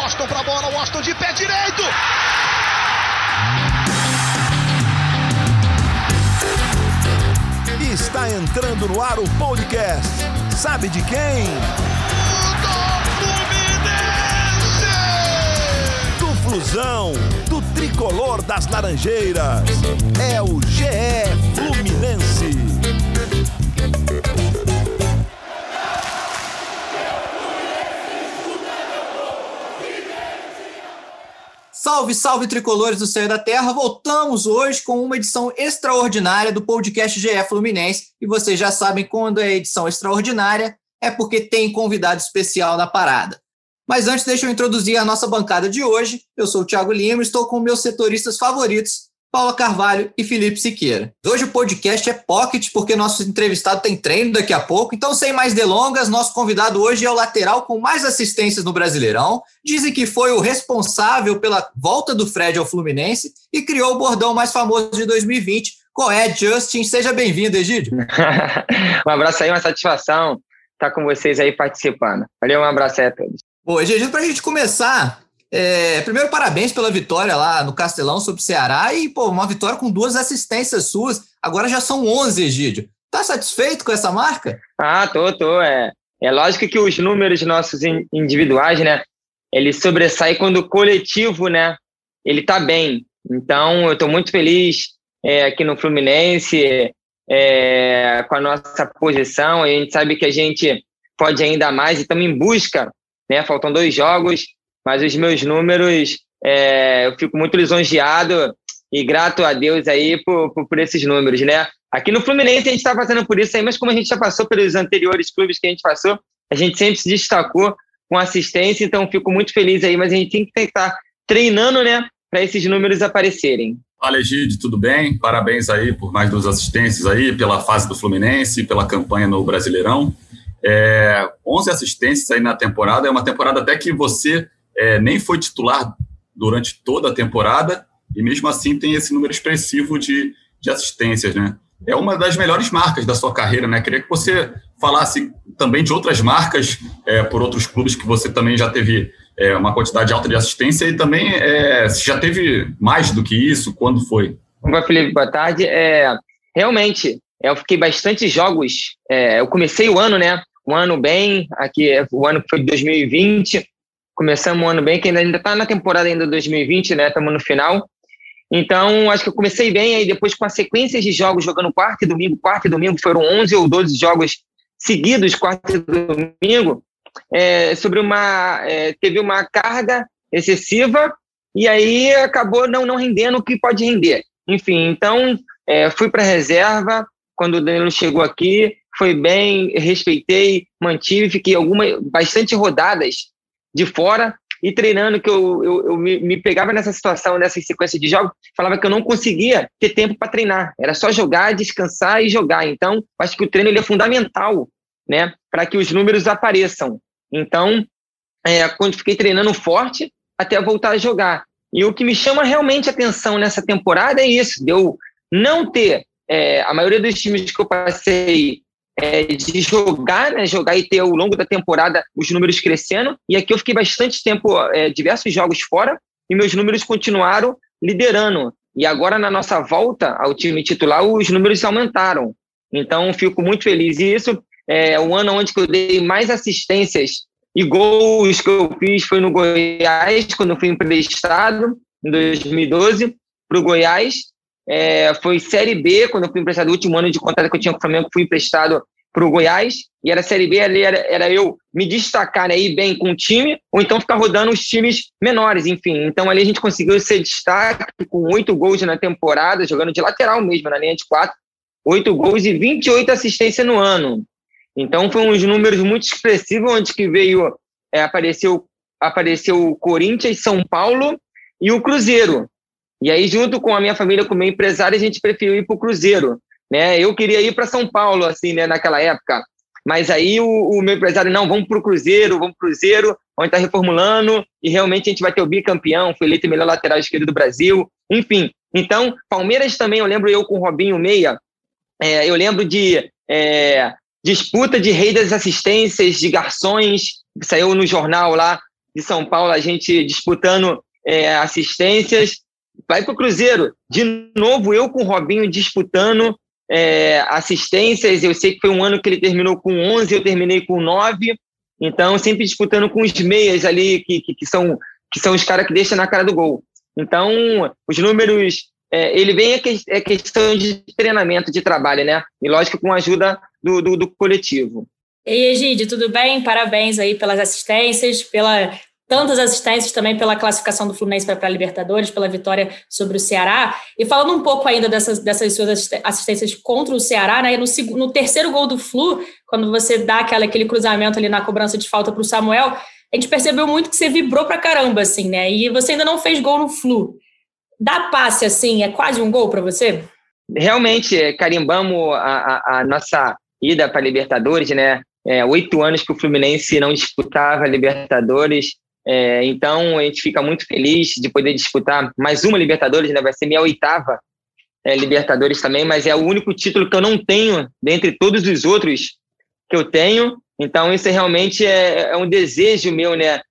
Washington pra bola, Washington de pé direito. Está entrando no ar o podcast. Sabe de quem? Do Fluminense! Do Flusão, do tricolor das Laranjeiras. É o GE Fluminense. Salve, salve, tricolores do céu e da terra! Voltamos hoje com uma edição extraordinária do podcast GE Fluminense. E vocês já sabem, quando é edição extraordinária, é porque tem convidado especial na parada. Mas antes, deixa eu introduzir a nossa bancada de hoje. Eu sou o Thiago Lima e estou com meus setoristas favoritos, Paula Carvalho e Felipe Siqueira. Hoje o podcast é pocket, porque nosso entrevistado tem treino daqui a pouco. Então, sem mais delongas, nosso convidado hoje é o lateral com mais assistências no Brasileirão. Dizem que foi o responsável pela volta do Fred ao Fluminense e criou o bordão mais famoso de 2020. Qual é, Justin? Seja bem-vindo, Egídio. Um abraço aí, uma satisfação estar com vocês aí participando. Valeu, um abraço aí a todos. Bom, Egídio, para a gente começar... primeiro, parabéns pela vitória lá no Castelão sobre o Ceará e, uma vitória com 2 assistências suas. Agora já são 11, Egídio. Tá satisfeito com essa marca? Tô. É lógico que os números nossos individuais, né, eles sobressaem quando o coletivo, né, ele tá bem. Então, eu tô muito feliz aqui no Fluminense, com a nossa posição. A gente sabe que a gente pode ainda mais e estamos em busca, né, faltam 2 jogos, mas os meus números, eu fico muito lisonjeado e grato a Deus aí por esses números, né? Aqui no Fluminense a gente está passando por isso aí, mas como a gente já passou pelos anteriores clubes que a gente passou, a gente sempre se destacou com assistência, então fico muito feliz aí, mas a gente tem que estar treinando, né, para esses números aparecerem. Fala, Egídio, tudo bem? Parabéns aí por mais 2 assistências aí, pela fase do Fluminense, pela campanha no Brasileirão. 11 assistências aí na temporada, é uma temporada até que você... nem foi titular durante toda a temporada e mesmo assim tem esse número expressivo de assistências, né? É uma das melhores marcas da sua carreira, né? Queria que você falasse também de outras marcas por outros clubes que você também já teve uma quantidade alta de assistência e também se já teve mais do que isso, quando foi? Olá, Felipe, boa tarde. Realmente, eu fiquei bastante jogos, eu comecei o ano, né? Um ano bem, aqui o ano que foi de 2020, começamos um ano bem, que ainda está na temporada ainda de 2020, né? Estamos no final. Então, acho que eu comecei bem, aí depois com a sequência de jogos, jogando quarta e domingo, foram 11 ou 12 jogos seguidos, quarta e domingo, teve uma carga excessiva e aí acabou não rendendo o que pode render. Enfim, então, fui para a reserva, quando o Danilo chegou aqui, foi bem, respeitei, mantive, fiquei bastante rodadas de fora e treinando, que eu me pegava nessa situação, nessa sequência de jogos, falava que eu não conseguia ter tempo para treinar, era só jogar, descansar e jogar. Então, acho que o treino ele é fundamental, né, para que os números apareçam. Então, quando fiquei treinando forte, até voltar a jogar. E o que me chama realmente a atenção nessa temporada é isso, de eu não ter, a maioria dos times que eu passei, de jogar, né, jogar e ter ao longo da temporada os números crescendo, e aqui eu fiquei bastante tempo, diversos jogos fora, e meus números continuaram liderando, e agora na nossa volta ao time titular os números aumentaram, então fico muito feliz. E isso o ano onde que eu dei mais assistências e gols que eu fiz foi no Goiás, quando eu fui emprestado em 2012 para o Goiás. Foi Série B, quando eu fui emprestado, o último ano de contrato que eu tinha com o Flamengo, fui emprestado para o Goiás, e era Série B, ali era eu me destacar, né, ir bem com o time, ou então ficar rodando os times menores, enfim. Então ali a gente conseguiu ser destaque com 8 gols na temporada, jogando de lateral mesmo, na linha de 4, 8 gols e 28 assistências no ano. Então foi uns números muito expressivos, onde que veio, apareceu o Corinthians, São Paulo e o Cruzeiro. E aí, junto com a minha família, com o meu empresário, a gente preferiu ir para o Cruzeiro, né? Eu queria ir para São Paulo, assim, né, naquela época. Mas aí o meu empresário, não, vamos para o Cruzeiro, onde está reformulando, e realmente a gente vai ter o bicampeão, foi eleito o melhor lateral esquerdo do Brasil. Enfim, então, Palmeiras também, eu lembro eu com o Robinho Meia, eu lembro de disputa de rei das assistências, de garçons, saiu no jornal lá, de São Paulo, a gente disputando assistências. Vai para o Cruzeiro, de novo eu com o Robinho disputando assistências. Eu sei que foi um ano que ele terminou com 11, eu terminei com 9, então sempre disputando com os meias ali, que são os caras que deixam na cara do gol. Então, os números, ele vem questão de treinamento, de trabalho, né? E lógico, com a ajuda do coletivo. E aí, Egídio, tudo bem? Parabéns aí pelas assistências, tantas assistências também pela classificação do Fluminense para a Libertadores, pela vitória sobre o Ceará. E falando um pouco ainda dessas suas assistências contra o Ceará, né? No terceiro gol do Flu, quando você dá aquele cruzamento ali na cobrança de falta para o Samuel, a gente percebeu muito que você vibrou pra caramba, assim, né? E você ainda não fez gol no Flu. Dá passe, assim, é quase um gol para você? Realmente, carimbamos a nossa ida para a Libertadores, né? 8 anos que o Fluminense não disputava a Libertadores. Então, a gente fica muito feliz de poder disputar mais uma Libertadores, né? Vai ser minha 8ª Libertadores também, mas é o único título que eu não tenho dentre todos os outros que eu tenho. Então, isso realmente é um desejo meu, né?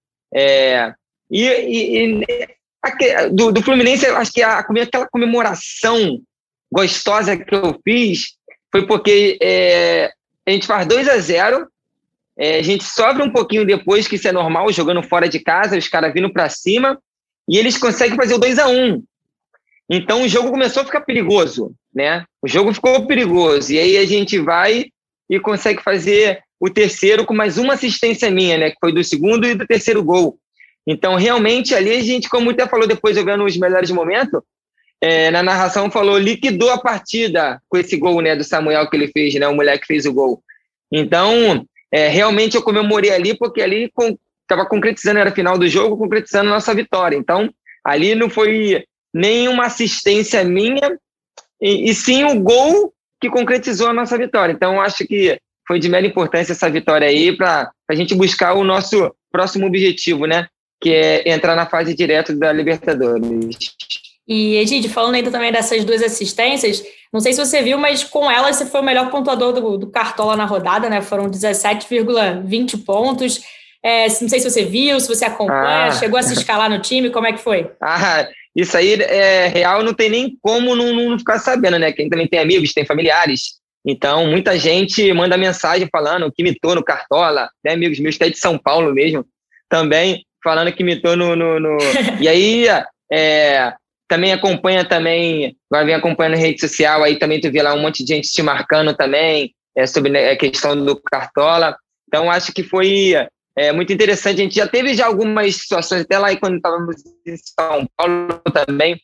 Do Fluminense, eu acho que aquela comemoração gostosa que eu fiz foi porque a gente faz 2-0, a gente sofre um pouquinho depois, que isso é normal, jogando fora de casa, os caras vindo para cima, e eles conseguem fazer o 2-1. Então o jogo começou a ficar perigoso, né? O jogo ficou perigoso, e aí a gente vai e consegue fazer o terceiro com mais uma assistência minha, né? Que foi do segundo e do terceiro gol. Então, realmente, ali a gente, como até falou depois, jogando os melhores momentos, na narração falou, liquidou a partida com esse gol, né, do Samuel que ele fez, né? O moleque fez o gol. Então, realmente eu comemorei ali, porque ali estava concretizando, era final do jogo, concretizando a nossa vitória. Então, ali não foi nenhuma assistência minha, e sim o gol que concretizou a nossa vitória. Então, acho que foi de mera importância essa vitória aí para a gente buscar o nosso próximo objetivo, né? Que é entrar na fase direta da Libertadores. E, Egídio, falando ainda também dessas 2 assistências, não sei se você viu, mas com elas você foi o melhor pontuador do Cartola na rodada, né? Foram 17,20 pontos. Não sei se você viu, se você acompanha, chegou a se escalar no time, como é que foi? Isso aí é real, não tem nem como não ficar sabendo, né? Quem também tem amigos, tem familiares. Então, muita gente manda mensagem falando que mitou no Cartola, né? Amigos meus que é de São Paulo mesmo, também falando que mitou no... E aí, também acompanha também, agora vem acompanhando na rede social, aí também tu vê lá um monte de gente te marcando também, sobre a questão do Cartola. Então, acho que foi muito interessante. A gente já teve algumas situações, até lá quando estávamos em São Paulo também,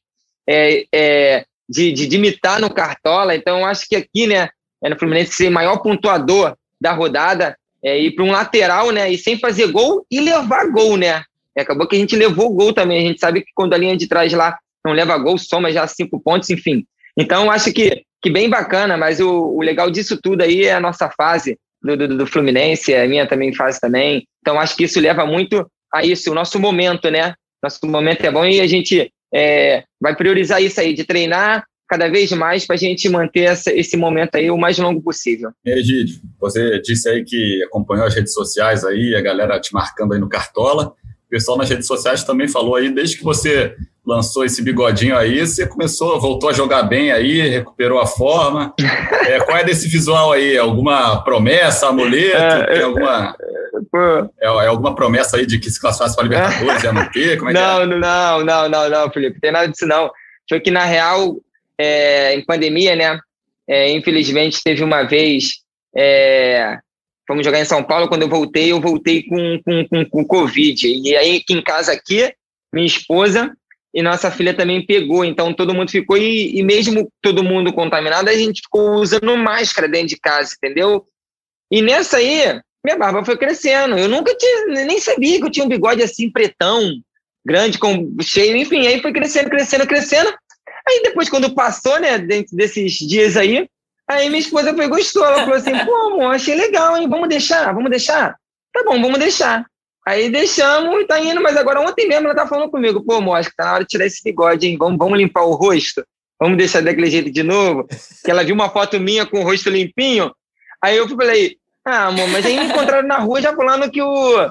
de imitar no Cartola. Então, acho que aqui, né, no Fluminense, ser maior pontuador da rodada, ir para um lateral, né, e sem fazer gol e levar gol, né? Acabou que a gente levou gol também. A gente sabe que quando a linha de trás lá não leva gol, soma já 5 pontos, enfim. Então, acho que bem bacana, mas o legal disso tudo aí é a nossa fase do Fluminense, a minha também fase também. Então, acho que isso leva muito a isso, o nosso momento, né? Nosso momento é bom e a gente vai priorizar isso aí, de treinar cada vez mais para a gente manter esse momento aí o mais longo possível. Egídio, você disse aí que acompanhou as redes sociais aí, a galera te marcando aí no Cartola. O pessoal nas redes sociais também falou aí, desde que você lançou esse bigodinho aí, você voltou a jogar bem aí, recuperou a forma. Qual é desse visual aí? Alguma promessa, amuleto? Tem alguma... alguma promessa aí de que se classificasse para a Libertadores ia manter? Como é não, Felipe, não tem nada disso não. Foi que, na real, em pandemia, né, infelizmente teve uma vez, fomos jogar em São Paulo, quando eu voltei com Covid, e aí aqui em casa, minha esposa e nossa filha também pegou, então todo mundo ficou, e mesmo todo mundo contaminado, a gente ficou usando máscara dentro de casa, entendeu? E nessa aí, minha barba foi crescendo, eu nunca nem sabia que eu tinha um bigode assim, pretão, grande, cheio, enfim, aí foi crescendo, aí depois quando passou, né, dentro desses dias aí minha esposa gostou, ela falou assim, pô, amor, achei legal, hein, vamos deixar? Tá bom, vamos deixar. Aí deixamos e tá indo, mas agora ontem mesmo ela tá falando comigo, pô, amor, acho que tá na hora de tirar esse bigode, hein, vamos limpar o rosto, vamos deixar daquele jeito de novo, que ela viu uma foto minha com o rosto limpinho, aí eu falei, amor, mas aí me encontraram na rua já falando que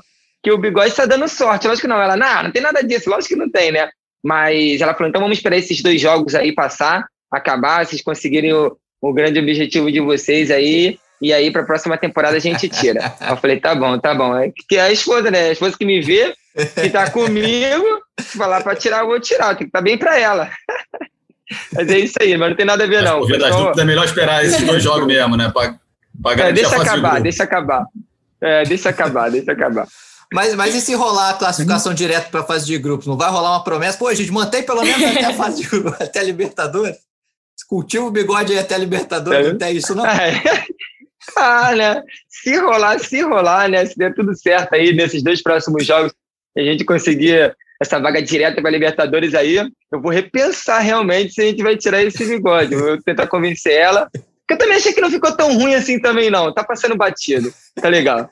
que o Bigode está dando sorte. Lógico que não. Ela, não tem nada disso. Lógico que não tem, né? Mas ela falou, então vamos esperar esses 2 jogos aí passar, acabar, vocês conseguirem o grande objetivo de vocês aí, e aí para a próxima temporada a gente tira. Eu falei, tá bom. Que é a esposa, né? A esposa que me vê, que tá comigo, falar para tirar, eu vou tirar. Tem que estar bem para ela. Mas é isso aí, mas não tem nada a ver, não. Por das dúvidas, é melhor esperar esses 2 jogos mesmo, né? Pra deixa acabar. Deixa acabar. Mas e se rolar a classificação direto para a fase de grupos? Não vai rolar uma promessa? Pô, a gente mantém pelo menos até a fase de grupos, até a Libertadores? Cultiva o Bigode aí até a Libertadores, não tem isso não? Né? Se rolar, né? Se der tudo certo aí nesses 2 próximos jogos, a gente conseguir essa vaga direta para a Libertadores aí, eu vou repensar realmente se a gente vai tirar esse Bigode. Eu vou tentar convencer ela. Porque eu também achei que não ficou tão ruim assim também, não. Tá passando batido. Tá legal.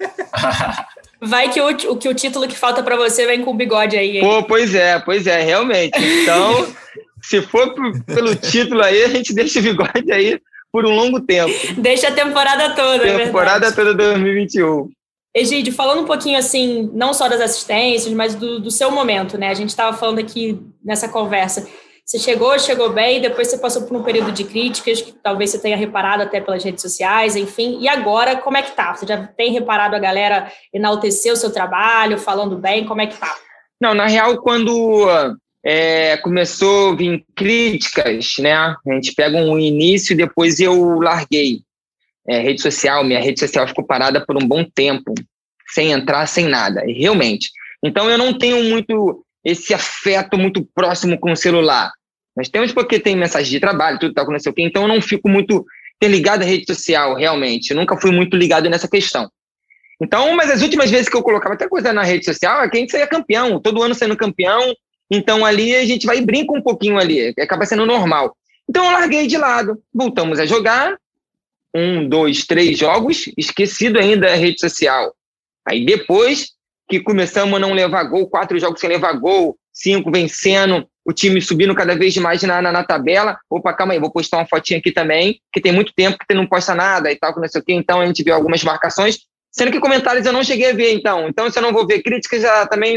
Vai que o título que falta para você vem com o Bigode aí, hein? Pô, pois é, realmente. Então, se for pelo título aí, a gente deixa o Bigode aí por um longo tempo. Deixa a temporada toda, Temporada toda 2021. Egídio, falando um pouquinho assim, não só das assistências, mas do seu momento, né? A gente estava falando aqui nessa conversa. Você chegou bem, depois você passou por um período de críticas, que talvez você tenha reparado até pelas redes sociais, enfim. E agora, como é que tá? Você já tem reparado a galera enaltecer o seu trabalho, falando bem? Como é que tá? Não, na real, quando começou a vir críticas, né? A gente pega um início e depois eu larguei. Minha rede social ficou parada por um bom tempo, sem entrar, sem nada, realmente. Então, eu não tenho muito esse afeto muito próximo com o celular. Nós temos porque tem mensagem de trabalho, tudo tal, não sei o quê, então eu não fico muito ligado à rede social, realmente. Eu nunca fui muito ligado nessa questão. Então, mas as últimas vezes que eu colocava até coisa na rede social, é que a gente saía campeão, todo ano saindo campeão, então ali a gente vai e brinca um pouquinho ali, acaba sendo normal. Então eu larguei de lado, voltamos a jogar, 1, 2, 3 jogos, esquecido ainda a rede social. Aí depois que começamos a não levar gol, 4 jogos sem levar gol, 5 vencendo, o time subindo cada vez mais na tabela. Opa, calma aí, vou postar uma fotinha aqui também, que tem muito tempo que você não posta nada e tal, que não sei o quê. Então a gente viu algumas marcações, sendo que comentários eu não cheguei a ver, então se eu não vou ver críticas, já também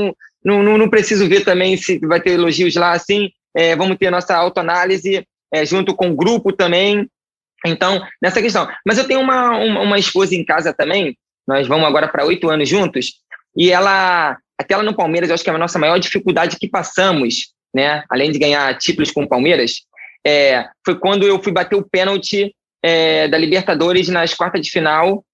não preciso ver também se vai ter elogios lá, assim, vamos ter a nossa autoanálise junto com o grupo também, então, nessa questão. Mas eu tenho uma esposa em casa também, nós vamos agora para 8 anos juntos, e ela, até ela no Palmeiras, eu acho que é a nossa maior dificuldade que passamos, né, além de ganhar títulos com o Palmeiras, foi quando eu fui bater o pênalti da Libertadores nas quartas de final,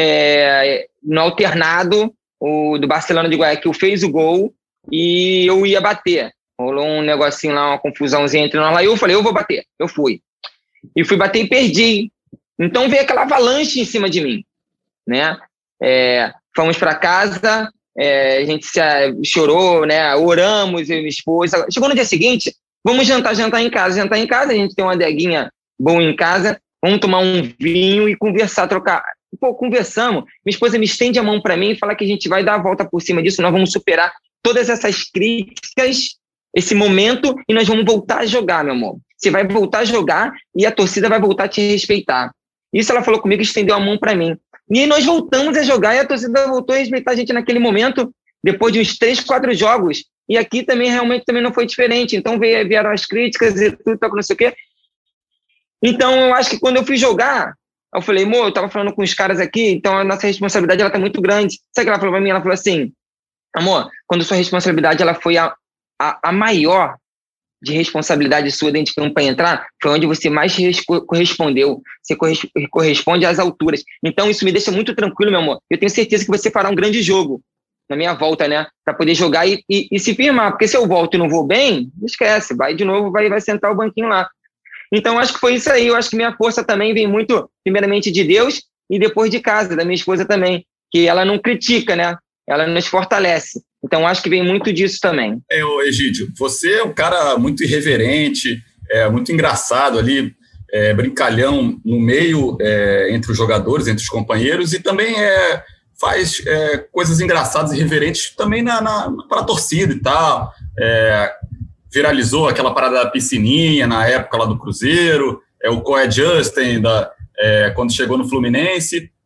no alternado, o do Barcelona de Guayaquil fez o gol e eu ia bater. Rolou um negocinho lá, uma confusãozinha entre nós lá, e eu falei, eu vou bater. Eu fui. E fui bater e perdi. Então veio aquela avalanche em cima de mim, né? Fomos para casa, a gente chorou, né? Oramos, eu e minha esposa. Chegou no dia seguinte, vamos jantar em casa. Jantar em casa, a gente tem uma adeguinha boa em casa, vamos tomar um vinho e conversar, trocar. Pô, conversamos, minha esposa me estende a mão para mim e fala que a gente vai dar a volta por cima disso, nós vamos superar todas essas críticas, esse momento, e nós vamos voltar a jogar, meu amor. Você vai voltar a jogar e a torcida vai voltar a te respeitar. Isso ela falou comigo, estendeu a mão para mim. E aí nós voltamos a jogar e a torcida voltou a respeitar a gente naquele momento, depois de uns 3, 4 jogos. E aqui também, realmente, também não foi diferente. Então vieram as críticas e tudo, não sei o quê. Então, eu acho que quando eu fui jogar, eu falei, amor, eu tava falando com os caras aqui, então a nossa responsabilidade ela tá muito grande. Sabe o que ela falou pra mim? Ela falou assim, amor, quando sua responsabilidade ela foi a maior de responsabilidade sua dentro de campo para entrar, foi onde você mais correspondeu. Você corresponde às alturas. Então, isso me deixa muito tranquilo, meu amor. Eu tenho certeza que você fará um grande jogo na minha volta, né? Para poder jogar e se firmar. Porque se eu volto e não vou bem, esquece. Vai de novo, vai sentar o banquinho lá. Então, acho que foi isso aí. Eu acho que minha força também vem muito, primeiramente, de Deus e depois de casa, da minha esposa também. Que ela não critica, né? Ela nos fortalece. Então, acho que vem muito disso também. Egídio, você é um cara muito irreverente, muito engraçado ali, brincalhão no meio, entre os jogadores, entre os companheiros, e também faz coisas engraçadas e irreverentes também para a torcida e tal. Viralizou aquela parada da piscininha na época lá do Cruzeiro, o Coé Justin, quando chegou no Fluminense.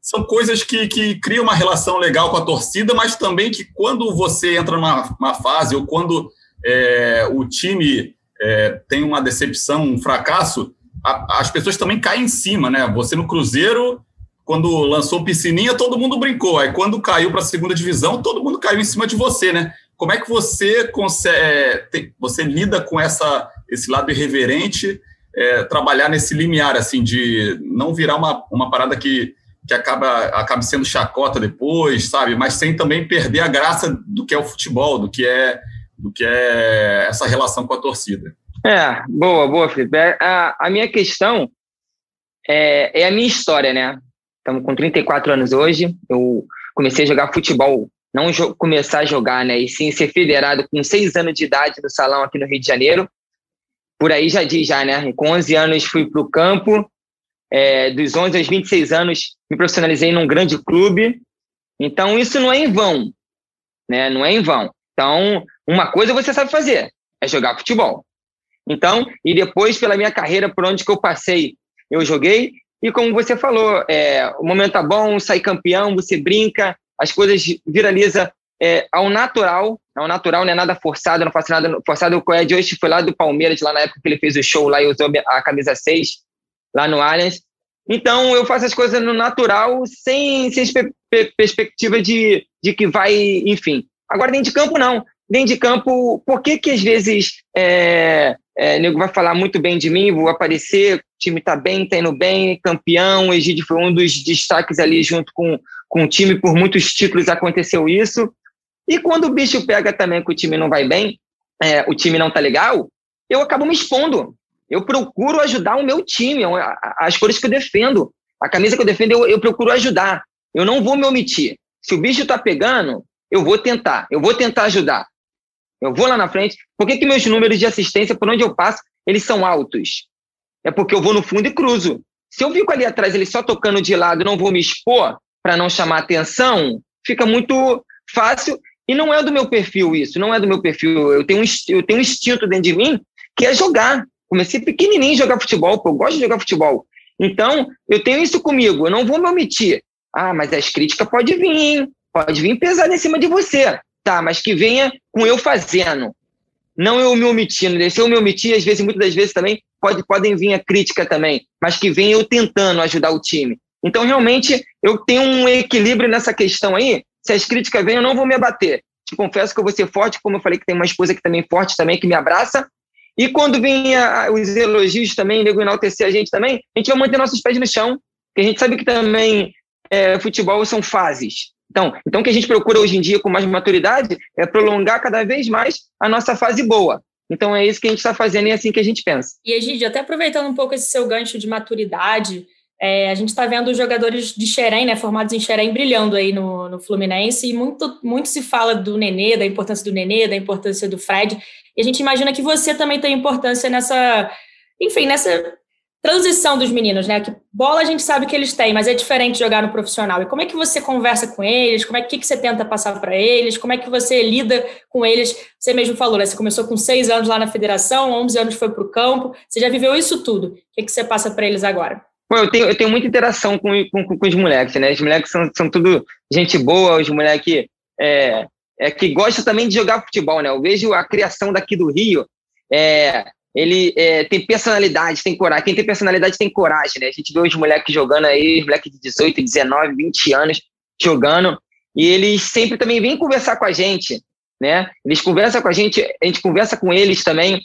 são coisas que criam uma relação legal com a torcida, mas também que quando você entra numa fase ou quando o time tem uma decepção, um fracasso, as pessoas também caem em cima, né? Você no Cruzeiro, quando lançou Piscininha, todo mundo brincou. Aí quando caiu para a segunda divisão, todo mundo caiu em cima de você, né? Como é que você consegue, você lida com esse lado irreverente, trabalhar nesse limiar, assim, de não virar uma parada que acabe sendo chacota depois, sabe? Mas sem também perder a graça do que é o futebol, do que é essa relação com a torcida. Boa, Felipe. A minha questão é a minha história, né? Estamos com 34 anos hoje. Eu comecei a jogar futebol, não começar a jogar, né? E sim ser federado com 6 anos de idade no salão aqui no Rio de Janeiro. Por aí já diz, né? Com 11 anos fui para o campo. Dos 11 aos 26 anos me profissionalizei num grande clube. Então, isso não é em vão, né? Não é em vão. Então, uma coisa você sabe fazer, é jogar futebol. Então, e depois, pela minha carreira, por onde que eu passei, eu joguei. E como você falou, o momento tá bom, sai campeão, você brinca, as coisas viralizam ao natural, não é nada forçado, não faço nada forçado. O Ed hoje foi lá do Palmeiras, lá na época que ele fez o show lá e usou a camisa 6, lá no Allianz. Então, eu faço as coisas no natural, sem perspectiva de que vai, enfim. Agora, dentro de campo, não. Dentro de campo, por que às vezes nego vai falar muito bem de mim, vou aparecer, o time tá bem, tá indo bem, campeão, o Egídio foi um dos destaques ali junto com o time, por muitos títulos aconteceu isso. E quando o bicho pega também que o time não vai bem, o time não tá legal, eu acabo me expondo. Eu procuro ajudar o meu time, as cores que eu defendo, a camisa que eu defendo, eu procuro ajudar. Eu não vou me omitir. Se o bicho tá pegando, eu vou tentar ajudar. Eu vou lá na frente. Por que meus números de assistência, por onde eu passo, eles são altos? É porque eu vou no fundo e cruzo. Se eu fico ali atrás, ele só tocando de lado, não vou me expor para não chamar atenção, fica muito fácil. E não é do meu perfil isso, não é do meu perfil. Eu tenho um instinto dentro de mim que é jogar. Comecei pequenininho a jogar futebol, eu gosto de jogar futebol. Então, eu tenho isso comigo, eu não vou me omitir. Mas as críticas podem vir, hein? Pode vir pesado em cima de você. Tá, mas que venha com eu fazendo. Não eu me omitindo. Se eu me omitir, às vezes, muitas das vezes também, podem vir a crítica também. Mas que venha eu tentando ajudar o time. Então, realmente, eu tenho um equilíbrio nessa questão aí. Se as críticas vêm, eu não vou me abater. Te confesso que eu vou ser forte, como eu falei que tem uma esposa que também é forte, também, que me abraça. E quando vem os elogios também, nego enaltecer a gente também, a gente vai manter nossos pés no chão. Porque a gente sabe que também futebol são fases. Então, o que a gente procura hoje em dia com mais maturidade é prolongar cada vez mais a nossa fase boa. Então, é isso que a gente está fazendo e é assim que a gente pensa. E, Egídio, até aproveitando um pouco esse seu gancho de maturidade, a gente está vendo os jogadores de Xerém, né, formados em Xerém, brilhando aí no Fluminense, e muito se fala do Nenê, da importância do Nenê, da importância do Fred, e a gente imagina que você também tem importância nessa transição dos meninos, né? Que bola a gente sabe que eles têm, mas é diferente jogar no profissional. E como é que você conversa com eles? Como é que você tenta passar para eles? Como é que você lida com eles? Você mesmo falou, né? Você começou com 6 anos lá na federação, 11 anos foi para o campo. Você já viveu isso tudo. O que você passa para eles agora? Pô, eu tenho muita interação com os moleques, né? Os moleques são tudo gente boa, os moleques que gostam também de jogar futebol, né? Eu vejo a criação daqui do Rio, ele tem personalidade, tem coragem. Quem tem personalidade tem coragem, né? A gente vê os moleques jogando aí, os moleques de 18, 19, 20 anos jogando, e eles sempre também vêm conversar com a gente, né? Eles conversam com a gente conversa com eles também,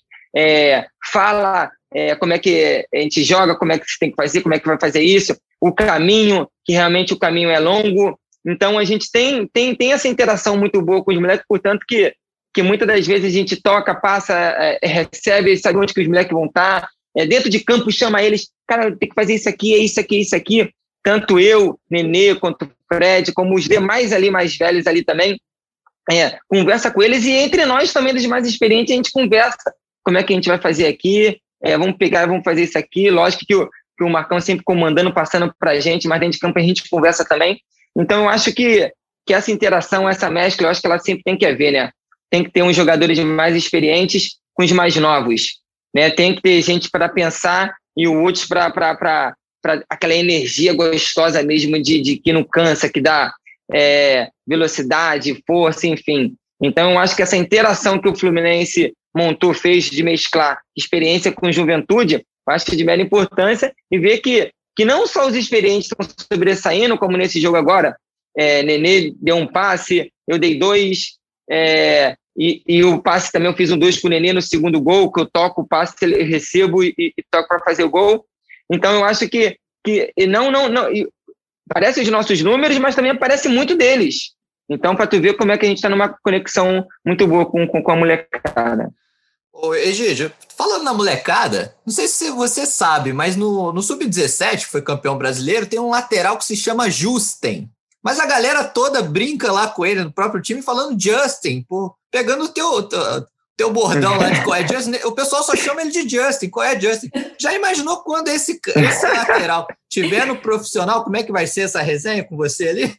fala como é que a gente joga, como é que você tem que fazer, como é que vai fazer isso, o caminho, que realmente o caminho é longo. Então, a gente tem essa interação muito boa com os moleques, portanto que muitas das vezes a gente toca, passa, recebe, sabe onde que os moleques vão estar. Dentro de campo, chama eles, cara, tem que fazer isso aqui, isso aqui, isso aqui. Tanto eu, Nenê, quanto o Fred, como os demais ali, mais velhos ali também, conversa com eles, e entre nós também, dos mais experientes, a gente conversa. Como é que a gente vai fazer aqui? Vamos fazer isso aqui. Lógico que o Marcão sempre comandando, passando pra gente, mas dentro de campo a gente conversa também. Então, eu acho que essa interação, essa mescla, eu acho que ela sempre tem que haver, né? Tem que ter uns jogadores mais experientes com os mais novos, né? Tem que ter gente para pensar e outros para aquela energia gostosa mesmo de que não cansa, que dá velocidade, força, enfim. Então, eu acho que essa interação que o Fluminense fez de mesclar experiência com juventude, eu acho de mera importância, e ver que não só os experientes estão sobressaindo, como nesse jogo agora, Nenê deu um passe, eu dei 2, e o passe também eu fiz um 2 para o Nenê no segundo gol, que eu toco o passe, eu recebo e toco para fazer o gol. Então, eu acho que não parece os nossos números, mas também parece muito deles. Então, para tu ver como é que a gente está numa conexão muito boa com a molecada. Ô, Egídio, falando na molecada, não sei se você sabe, mas no Sub-17, que foi campeão brasileiro, tem um lateral que se chama Justen. Mas a galera toda brinca lá com ele, no próprio time, falando Justin, pô, pegando o teu bordão lá de qual é Justin. O pessoal só chama ele de Justin, qual é Justin? Já imaginou quando esse lateral tiver no profissional, como é que vai ser essa resenha com você ali?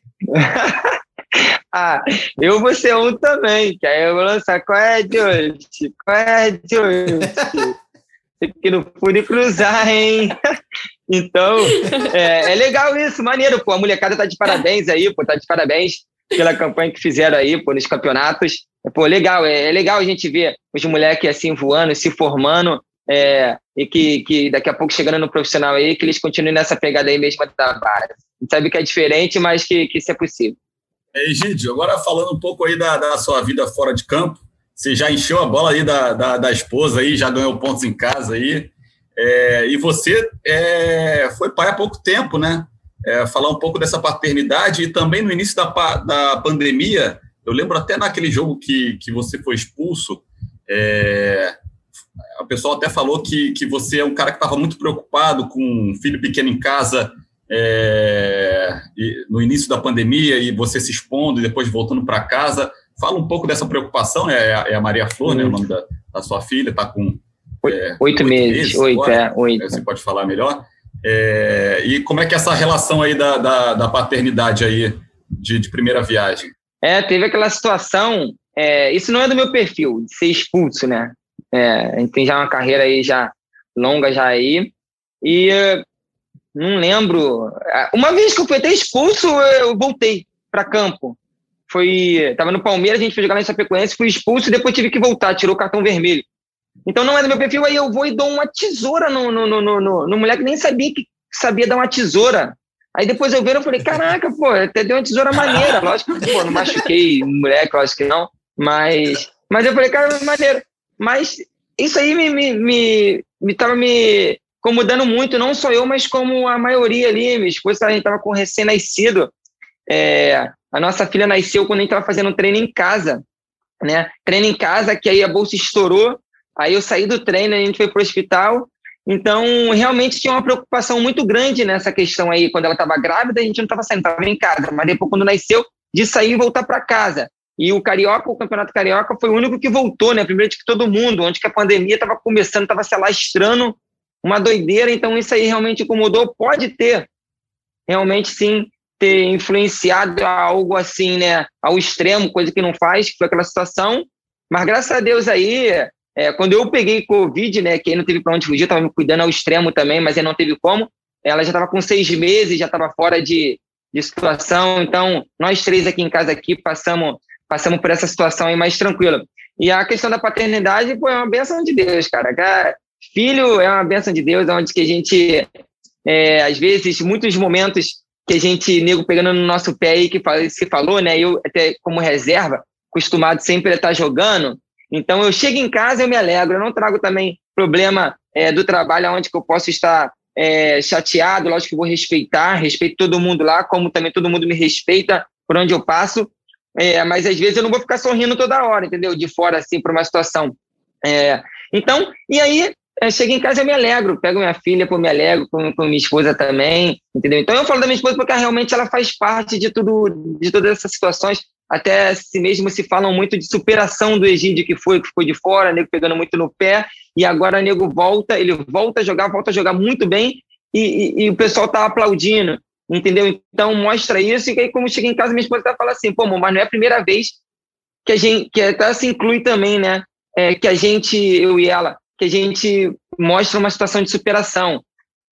Eu vou ser um também, que aí eu vou lançar qual é Justin, qual é Justin. Tem que não pude cruzar, hein? Então, é legal isso, maneiro, pô, a molecada tá de parabéns aí, pô, tá de parabéns pela campanha que fizeram aí, pô, nos campeonatos. Pô, legal, é legal a gente ver os moleques assim voando, se formando, e que daqui a pouco chegando no profissional aí, que eles continuem nessa pegada aí mesmo da base. A gente sabe que é diferente, mas que isso é possível. Egídio, agora falando um pouco aí da sua vida fora de campo, você já encheu a bola aí da esposa aí, já ganhou pontos em casa aí, e você foi pai há pouco tempo, né? Falar um pouco dessa paternidade e também no início da pandemia, eu lembro até naquele jogo que você foi expulso, o pessoal até falou que você é um cara que estava muito preocupado com um filho pequeno em casa no início da pandemia e você se expondo e depois voltando para casa. Fala um pouco dessa preocupação, é a Maria Flor, né, o nome da sua filha, está com 8 meses. 8. Você pode falar melhor. E como é que é essa relação aí da paternidade aí de primeira viagem? Teve aquela situação, isso não é do meu perfil, de ser expulso, né? A gente tem já uma carreira aí já longa já aí, e não lembro. Uma vez que eu fui até expulso, eu voltei para campo. Tava no Palmeiras, a gente foi jogar na Chapecoense, fui expulso e depois tive que voltar, tirou o cartão vermelho. Então não é do meu perfil, aí eu vou e dou uma tesoura no moleque, nem sabia que sabia dar uma tesoura. Aí depois eu vi e falei, caraca, pô, até deu uma tesoura maneira. Lógico que, pô, não machuquei o moleque, lógico que não, mas eu falei, cara, maneiro. Mas isso aí me tava me incomodando muito, não só eu, mas como a maioria ali. Minha esposa, a gente tava com recém-nascido. A nossa filha nasceu quando a gente tava fazendo treino em casa, né? Treino em casa, que aí a bolsa estourou, aí eu saí do treino, a gente foi pro hospital. Então, realmente tinha uma preocupação muito grande nessa questão aí. Quando ela estava grávida, a gente não estava saindo, estava em casa. Mas depois, quando nasceu, de sair e voltar para casa. E o Campeonato Carioca, foi o único que voltou, né? Primeiro de que todo mundo, onde que a pandemia estava começando, estava se alastrando, uma doideira. Então, isso aí realmente incomodou. Pode ter, realmente, sim, ter influenciado algo assim, né? Ao extremo, coisa que não faz, que foi aquela situação. Mas, graças a Deus aí... quando eu peguei Covid, né, que aí não teve para onde fugir, estava me cuidando ao extremo também, mas aí não teve como, ela já estava com 6 meses, já estava fora de situação, então nós 3 aqui em casa aqui passamos por essa situação aí mais tranquila. E a questão da paternidade, pô, é uma bênção de Deus, cara. Filho é uma bênção de Deus, onde que a gente, às vezes, muitos momentos que a gente, nego pegando no nosso pé aí, que se falou, né, eu até como reserva, acostumado sempre a estar jogando. Então, eu chego em casa, eu me alegro. Eu não trago também problema do trabalho, onde que eu posso estar chateado. Lógico que eu vou respeito todo mundo lá, como também todo mundo me respeita por onde eu passo. Mas, às vezes, eu não vou ficar sorrindo toda hora, entendeu? De fora, assim, para uma situação. Então, e aí, chego em casa, eu me alegro. Pego minha filha, me alegro, com minha esposa também, entendeu? Então, eu falo da minha esposa porque realmente ela faz parte de todas essas situações. Até si mesmo se falam muito de superação do Egídio, que ficou de fora, nego pegando muito no pé, e agora o nego ele volta a jogar muito bem, e o pessoal tá aplaudindo, entendeu? Então mostra isso, e aí como chega em casa, minha esposa tá falando assim, pô, mas não é a primeira vez que a gente, que até se inclui também, né, que a gente, eu e ela, que a gente mostra uma situação de superação.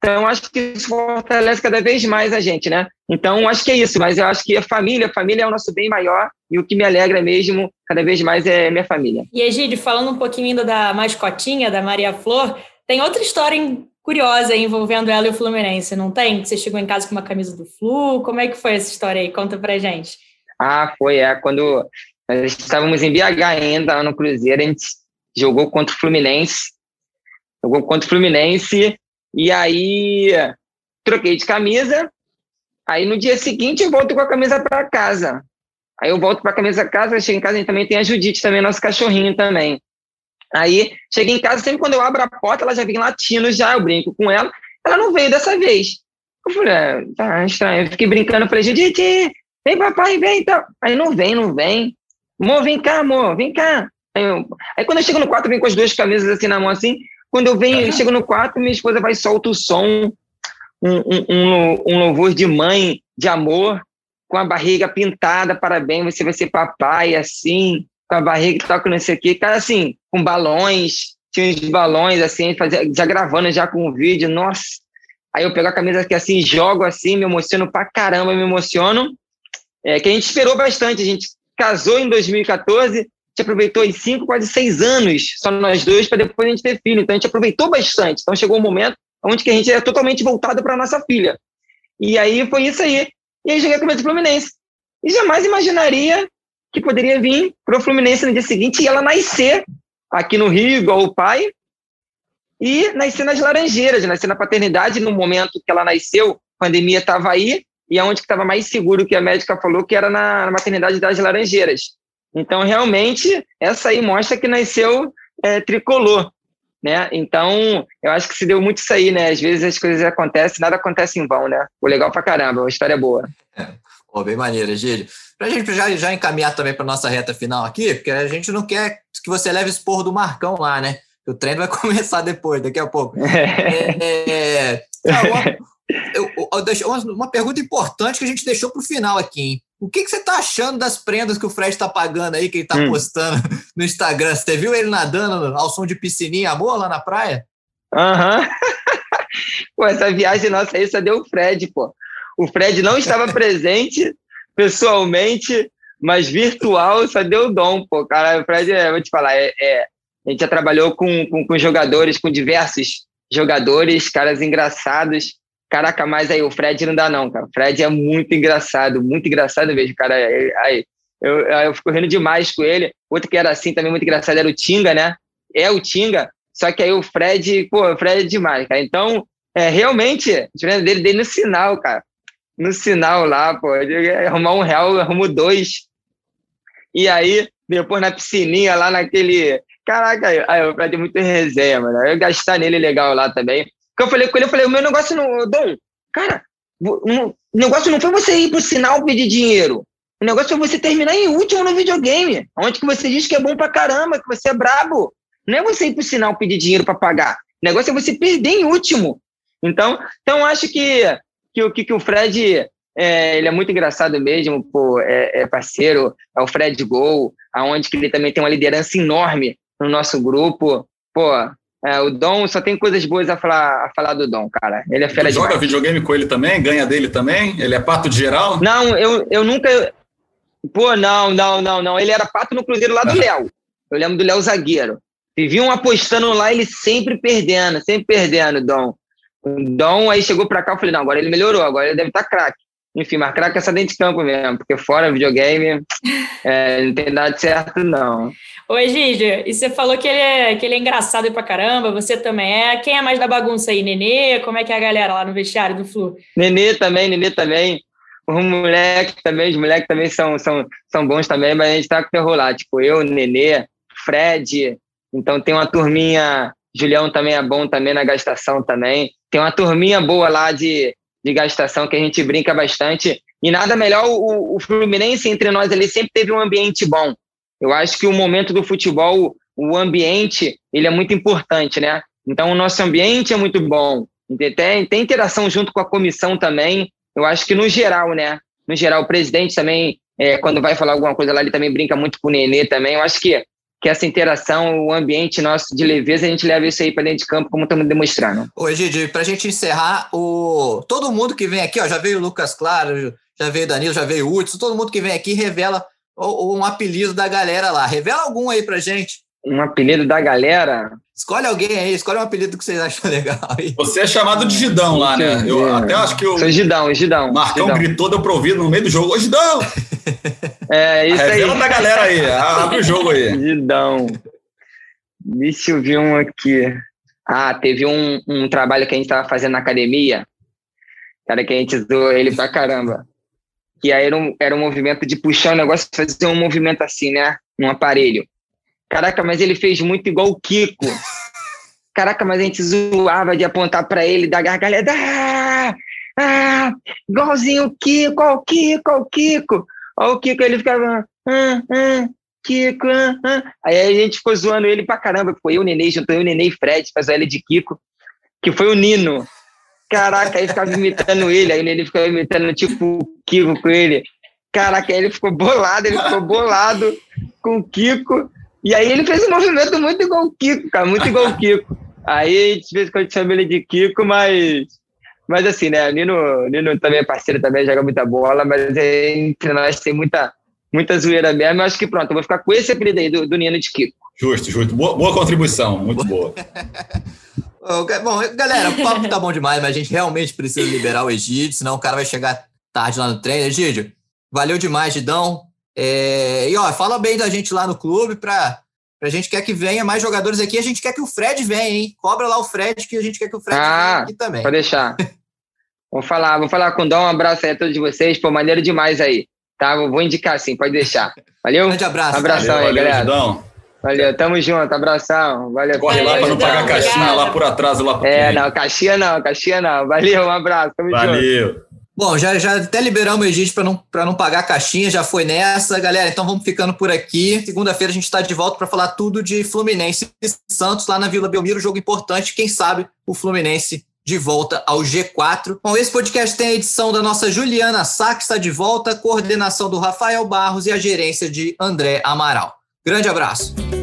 Então, acho que isso fortalece cada vez mais a gente, né? Então, acho que é isso, mas eu acho que a família é o nosso bem maior e o que me alegra mesmo, cada vez mais, é minha família. E, Egídio, falando um pouquinho ainda da mascotinha, da Maria Flor, tem outra história curiosa envolvendo ela e o Fluminense, não tem? Você chegou em casa com uma camisa do Flu, como é que foi essa história aí? Conta pra gente. Foi, quando nós estávamos em BH ainda, lá no Cruzeiro, a gente jogou contra o Fluminense, e aí troquei de camisa, aí no dia seguinte eu volto com a camisa para casa. Aí eu volto para a camisa para casa, chego em casa, a gente também tem a Judite também, nosso cachorrinho também. Aí cheguei em casa, sempre quando eu abro a porta, ela já vem latindo já, eu brinco com ela não veio dessa vez. Eu falei, tá estranho, eu fiquei brincando, falei, Judite, vem papai, vem, então. Aí não vem. Amor, vem cá, amor, vem cá. Aí quando eu chego no quarto, eu venho com as duas camisas assim na mão, assim. Quando eu chego no quarto, minha esposa vai e solta o som, um louvor de mãe, de amor, com a barriga pintada, parabéns, você vai ser papai, assim, com a barriga que toca não sei o quê, cara, assim, com balões, tinha uns balões, assim, já gravando já com o vídeo, nossa. Aí eu pego a camisa aqui, assim, jogo assim, me emociono pra caramba, que a gente esperou bastante, a gente casou em 2014, a gente aproveitou em 5, quase 6 anos, só nós dois, para depois a gente ter filho, então a gente aproveitou bastante, então chegou um momento onde que a gente é totalmente voltado para nossa filha, e aí foi isso aí, e aí joguei a camisa do Fluminense, e jamais imaginaria que poderia vir pro Fluminense no dia seguinte e ela nascer aqui no Rio, igual o pai, e nascer nas Laranjeiras, nascer na paternidade, no momento que ela nasceu, a pandemia estava aí, e aonde que estava mais seguro, que a médica falou, que era na maternidade das Laranjeiras. Então, realmente, essa aí mostra que nasceu tricolor, né? Então, eu acho que se deu muito isso aí, né? Às vezes as coisas acontecem, nada acontece em vão, né? O legal pra caramba, uma história boa. Bem maneiro, Egídio. Pra gente já encaminhar também pra nossa reta final aqui, porque a gente não quer que você leve esporro do Marcão lá, né? O treino vai começar depois, daqui a pouco. Uma pergunta importante que a gente deixou pro final aqui, hein? O que você tá achando das prendas que o Fred tá pagando aí, que ele tá postando no Instagram? Você viu ele nadando ao som de piscininha, amor, lá na praia? Pô, essa viagem nossa aí só deu o Fred, pô. O Fred não estava presente pessoalmente, mas virtual só deu o dom, pô. Cara, o Fred, vou te falar, a gente já trabalhou com jogadores, com diversos jogadores, caras engraçados. Caraca, mas aí o Fred não dá não, cara. O Fred é muito engraçado mesmo, cara. Aí, eu fico rindo demais com ele. Outro que era assim também muito engraçado era o Tinga, né? É o Tinga, só que aí o Fred é demais, cara. Então, realmente, a diferença dele no sinal, cara. No sinal lá, pô, arrumar R$1, eu arrumo 2. E aí, depois na piscininha lá naquele... Caraca, aí o Fred é muito resenha, mano. Eu ia gastar nele legal lá também. Porque eu falei com ele, o meu negócio não... Dom, cara, o negócio não foi você ir pro sinal pedir dinheiro. O negócio foi você terminar em último no videogame. Onde que você diz que é bom pra caramba, que você é brabo. Não é você ir pro sinal pedir dinheiro pra pagar. O negócio é você perder em último. Então acho que o Fred... ele é muito engraçado mesmo, pô, é parceiro, é o Fred Gol, aonde que ele também tem uma liderança enorme no nosso grupo. Pô, o Dom, só tem coisas boas a falar do Dom, cara. Ele é fera demais. Joga videogame com ele também? Ganha dele também? Ele é pato de geral? Não, eu nunca... Pô, não. Ele era pato no Cruzeiro lá do Léo. Eu lembro do Léo zagueiro. Viviam apostando lá, ele sempre perdendo, Dom. O Dom aí chegou pra cá, eu falei, não, agora ele melhorou, agora ele deve estar craque. Enfim, mas craque é só dentro de campo mesmo, porque fora videogame não tem nada de certo, não. Ô, Egídio, e você falou que ele é engraçado pra caramba, você também é. Quem é mais da bagunça aí? Nenê? Como é que é a galera lá no vestiário do Flu? Nenê também. Os moleques também são bons também, mas a gente tá com terror lá. Tipo, eu, Nenê, Fred. Então tem uma turminha... Julião também é bom também na gastação também. Tem uma turminha boa lá de gastação que a gente brinca bastante. E nada melhor, o Fluminense entre nós ali sempre teve um ambiente bom. Eu acho que o momento do futebol, o ambiente, ele é muito importante, né? Então, o nosso ambiente é muito bom. Tem interação junto com a comissão também. Eu acho que no geral, né? No geral, o presidente também, quando vai falar alguma coisa lá, ele também brinca muito com o Nenê também. Eu acho que que essa interação, o ambiente nosso de leveza, a gente leva isso aí para dentro de campo, como estamos demonstrando. Ô, Egídio, para a gente encerrar, todo mundo que vem aqui, ó, já veio o Lucas Claro, já veio o Danilo, já veio o Hudson, todo mundo que vem aqui revela um apelido da galera lá. Revela algum aí pra gente. Um apelido da galera? Escolhe alguém aí, escolhe um apelido que vocês acham legal aí. Você é chamado de Gidão lá, né? Eu até acho que o Gidão. Marcão gritou, deu pro ouvido no meio do jogo. Ô, Gidão! Isso aí. Revela da galera aí, abre o jogo aí. Gidão. Deixa eu ver um aqui. Teve um trabalho que a gente tava fazendo na academia, cara, que a gente zoou ele pra caramba. Que aí era um movimento de puxar o negócio e fazer um movimento assim, né? Num aparelho. Caraca, mas ele fez muito igual o Kiko. Caraca, mas a gente zoava de apontar pra ele, da gargalhada. Igualzinho o Kiko, ó o Kiko. Ó o Kiko, ele ficava... Kiko, Aí a gente ficou zoando ele pra caramba. Foi eu, o Nenê, juntou eu, o Nenê e Fred, faz ele de Kiko, que foi o Nino. Caraca, aí ficava imitando ele, aí o Nenê ficava imitando tipo o Kiko com ele. Caraca, aí ele ficou bolado com o Kiko. E aí ele fez um movimento muito igual o Kiko, cara, muito igual o Kiko. Aí a gente fez quando chama ele de Kiko, mas assim, né, o Nino também é parceiro, também joga muita bola, mas entre nós tem muita zoeira mesmo. Eu acho que pronto, eu vou ficar com esse apelido aí do Nino de Kiko. Justo. Boa contribuição, muito boa. Bom, galera, o papo tá bom demais, mas a gente realmente precisa liberar o Egídio, senão o cara vai chegar tarde lá no treino. Egídio, valeu demais, Gidão. E ó, fala bem da gente lá no clube, pra gente quer que venha mais jogadores aqui, a gente quer que o Fred venha, hein? Cobra lá o Fred, que a gente quer que o Fred venha aqui também. Pode deixar. Vou falar com o Dom, um abraço aí a todos vocês, pô, maneiro demais aí, tá? Vou indicar sim, pode deixar. Valeu? Grande abraço. Abração aí, galera. Gidão. Valeu, tamo junto, abração. Valeu. Corre lá pra não pagar caixinha lá por atraso, lá por caixinha não. Valeu, um abraço, tamo junto. Valeu. Bom, já até liberamos o Egídio para não pagar a caixinha, já foi nessa. Galera, então vamos ficando por aqui. Segunda-feira a gente está de volta para falar tudo de Fluminense e Santos lá na Vila Belmiro, jogo importante. Quem sabe o Fluminense de volta ao G4. Bom, esse podcast tem a edição da nossa Juliana Sá, que está de volta, coordenação do Rafael Barros e a gerência de André Amaral. Grande abraço.